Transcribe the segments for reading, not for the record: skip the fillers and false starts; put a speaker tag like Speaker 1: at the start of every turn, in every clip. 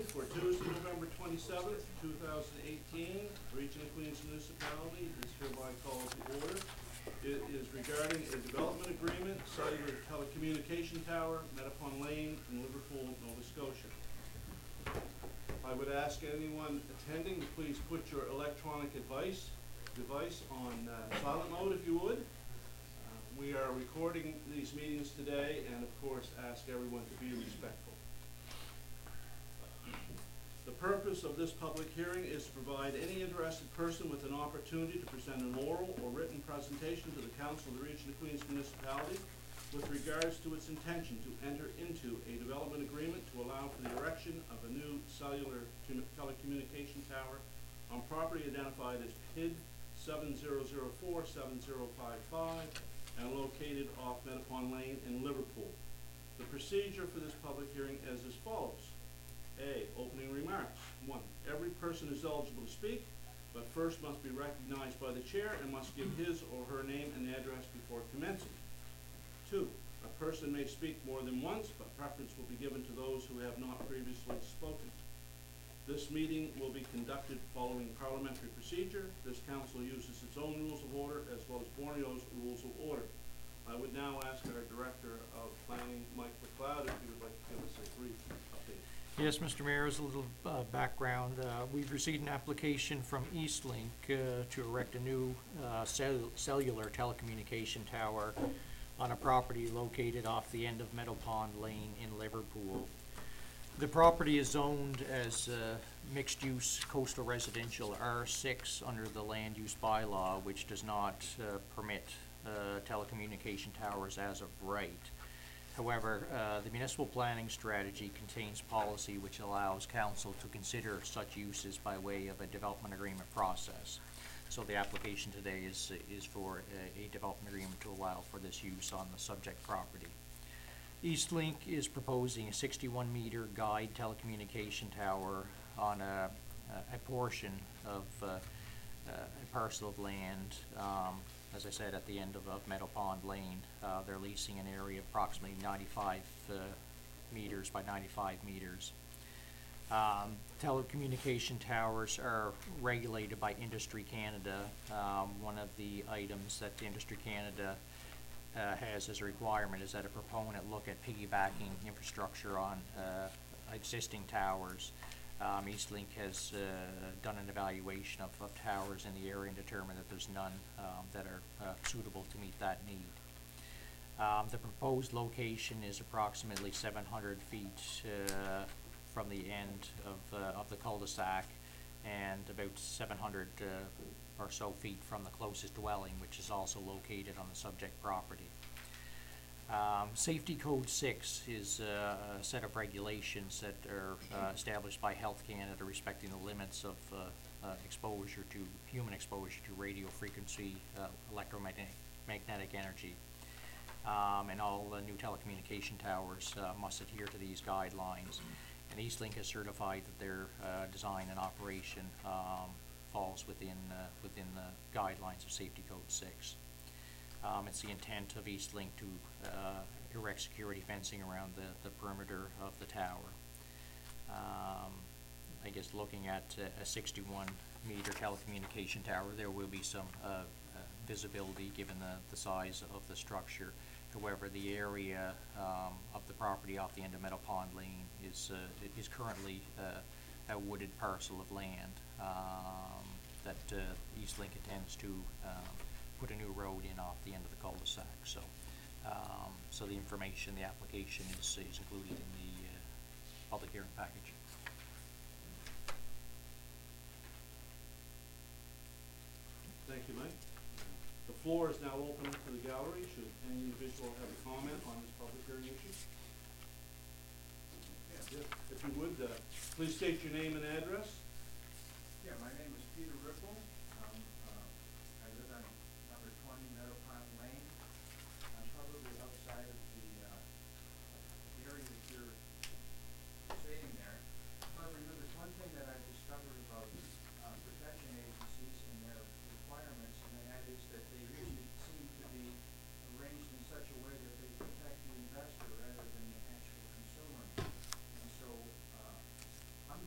Speaker 1: for Tuesday, November 27th, 2018. Region of Queens Municipality is hereby called to order. It is regarding a development agreement, cellular telecommunication tower, Metapon Lane in Liverpool, Nova Scotia. I would ask anyone attending to please put your electronic device on silent mode if you would. We are recording these meetings today and of course ask everyone to be respectful. The purpose of this public hearing is to provide any interested person with an opportunity to present an oral or written presentation to the Council of the Region of Queens Municipality with regards to its intention to enter into a development agreement to allow for the erection of a new cellular telecommunication tower on property identified as PID 7004-7055 and located off Metapon Lane in Liverpool. The procedure for this public hearing is as follows. A. Opening remarks. 1. Every person is eligible to speak, but first must be recognized by the chair and must give his or her name and address before commencing. 2. A person may speak more than once, but preference will be given to those who have not previously spoken. This meeting will be conducted following parliamentary procedure. This council uses its own rules of order as well as Borneo's rules of order. I would now ask our Director of Planning, Mike McLeod, if he would like to give us a brief update.
Speaker 2: Yes, Mr. Mayor, as a little background, we've received an application from Eastlink to erect a new cellular telecommunication tower on a property located off the end of Metapon Lane in Liverpool. The property is zoned as mixed-use coastal residential R6 under the land use bylaw, which does not permit telecommunication towers as of right. However, the municipal planning strategy contains policy which allows council to consider such uses by way of a development agreement process. So the application today is for a development agreement to allow for this use on the subject property. Eastlink is proposing a 61-meter guide telecommunication tower on a portion of a parcel of land, as I said, at the end of Metapon Lane. They're leasing an area of approximately 95 meters by 95 meters. Telecommunication towers are regulated by Industry Canada. One of the items that Industry Canada has as a requirement is that a proponent look at piggybacking infrastructure on existing towers. Eastlink has done an evaluation of towers in the area and determined that there's none that are suitable to meet that need. The proposed location is approximately 700 feet from the end of the cul-de-sac and about 700 or so feet from the closest dwelling, which is also located on the subject property. Safety Code 6 is a set of regulations that are established by Health Canada respecting the limits of human exposure to radio frequency electromagnetic energy. And all new telecommunication towers must adhere to these guidelines. And Eastlink has certified that their design and operation falls within the guidelines of Safety Code 6. It's the intent of Eastlink to erect security fencing around the perimeter of the tower. I guess looking at a 61-meter telecommunication tower, there will be some visibility given the size of the structure. However, the area of the property off the end of Metapon Lane is currently a wooded parcel of land that Eastlink intends to put a new road in off the end of the cul-de-sac. So, so the information, the application is included in the public hearing package.
Speaker 1: Thank you, Mike. The floor is now open to the gallery. Should any individual have a comment on this public hearing issue? Yeah. If you would, please state your name and address.
Speaker 3: Yeah, my name is Peter Ripple. I live on number 20 Metapon Lane. I'm probably outside of the area that you're stating there. However, there's one thing that I've discovered about protection agencies and their requirements, and that is that they usually seem to be arranged in such a way that they protect the investor rather than the actual consumer. And so I'm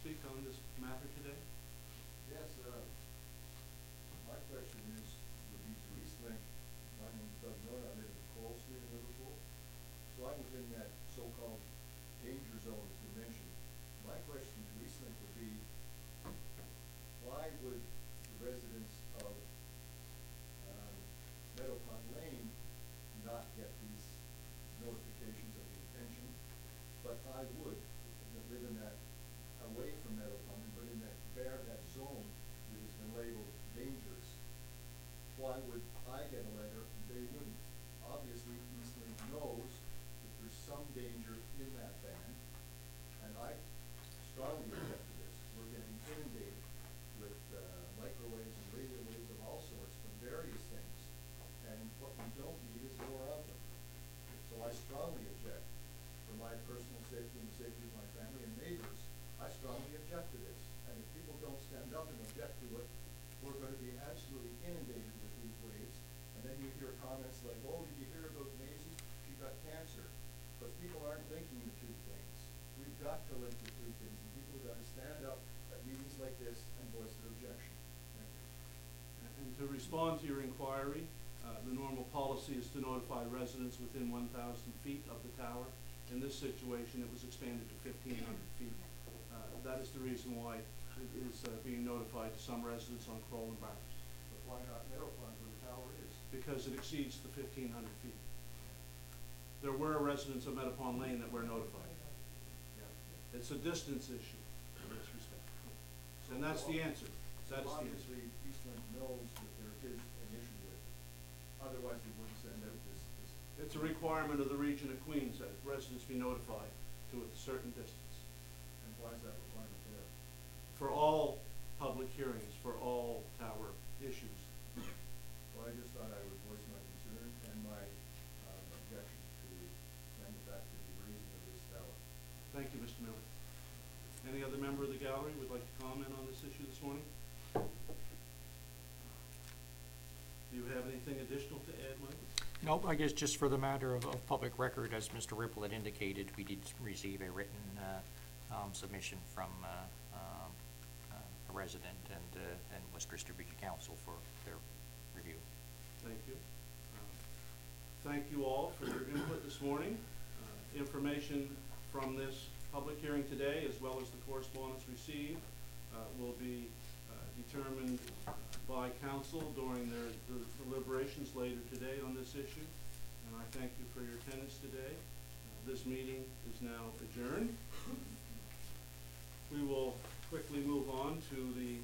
Speaker 1: speak on this matter today?
Speaker 4: Yes, my question is, would be to Eastlink. My name is Doug Miller, I live in Coral Street in Liverpool. So I'm within that so-called danger zone that's been mentioned. My question to Eastlink would be, why would the residents of Meadow Pond Lane not get these notifications of the intention, but I would, that live in that, away from Meadow Pond, but in that zone that has been labeled dangerous? Why would I get a letter and they wouldn't? Obviously, Eastlink knows that there's some danger in that band, and I strongly object to this. We're getting inundated with microwaves and radio waves of all sorts from various things, and what we don't need is more of them. So I strongly object, for my personal safety and the safety of my family and neighbors, I strongly object to this. And if people don't stand up and object to it, we're going to be absolutely inundated with these waves. And then you hear comments like, oh, did you hear about Maisie? She got cancer. But people aren't linking the two things. We've got to link the two things, and people have got to stand up at meetings like this and voice their objection. Thank you.
Speaker 1: And to respond to your inquiry, the normal policy is to notify residents within 1,000 feet of the tower. In this situation, it was expanded to 1,500 feet. That is the reason why it is being notified to some residents on Crowell and Barnes,
Speaker 4: But why not Meadow Pond where the tower is?
Speaker 1: because it exceeds the 1,500 feet. There were residents of Meadow Pond Lane that were notified.
Speaker 4: Yeah.
Speaker 1: It's a distance issue in this respect. And that's the answer. That is
Speaker 4: So
Speaker 1: the answer.
Speaker 4: obviously, Eastland knows that there is an issue with it. Otherwise, we wouldn't send out this.
Speaker 1: It's a requirement of the region of Queens that residents be notified to a certain distance.
Speaker 4: And why is that requirement there?
Speaker 1: For all public hearings, for all tower issues.
Speaker 4: Well, I just thought I would voice my concern and my objection to the manufacturing and raising of this tower.
Speaker 1: Thank you, Mr. Miller. Any other member of the gallery would like to comment on this issue this morning? Do you have anything additional to add, Mike?
Speaker 2: Nope, I guess just for the matter of public record, as Mr. Ripple had indicated, we did receive a written submission from a resident and West Region Council for their review.
Speaker 1: Thank you. Thank you all for your input this morning. Information from this public hearing today, as well as the correspondence received, will be determined by council during their deliberations later today on this issue. And I thank you for your attendance today. This meeting is now adjourned. We will quickly move on to the